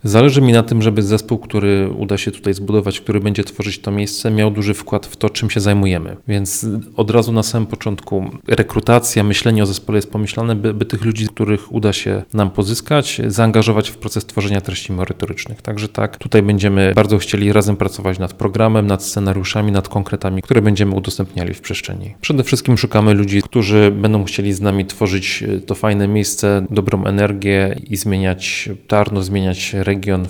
Zależy mi na tym, żeby zespół, który uda się tutaj zbudować, który będzie tworzyć to miejsce, miał duży wkład w to, czym się zajmujemy. Więc od razu na samym początku rekrutacja, myślenie o zespole jest pomyślane, by tych ludzi, których uda się nam pozyskać, zaangażować w proces tworzenia treści merytorycznych. Także tak, tutaj będziemy bardzo chcieli razem pracować nad programem, nad scenariuszami, nad konkretami, które będziemy udostępniali w przestrzeni. Przede wszystkim szukamy ludzi, którzy będą chcieli z nami tworzyć to fajne miejsce, dobrą energię i zmieniać Tarnów, zmieniać region